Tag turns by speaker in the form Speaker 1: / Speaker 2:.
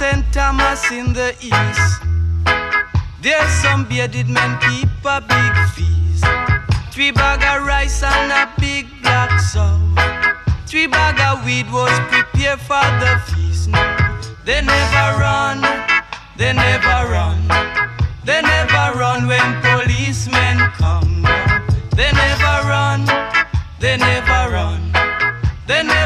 Speaker 1: St. Thomas in the east. There's some bearded men keep a big feast. 3 bag of rice and a big black sow. 3 bag of weed was prepared for the feast. No, they never run, they never run. They never run when policemen come. No, they never run, they never run. They never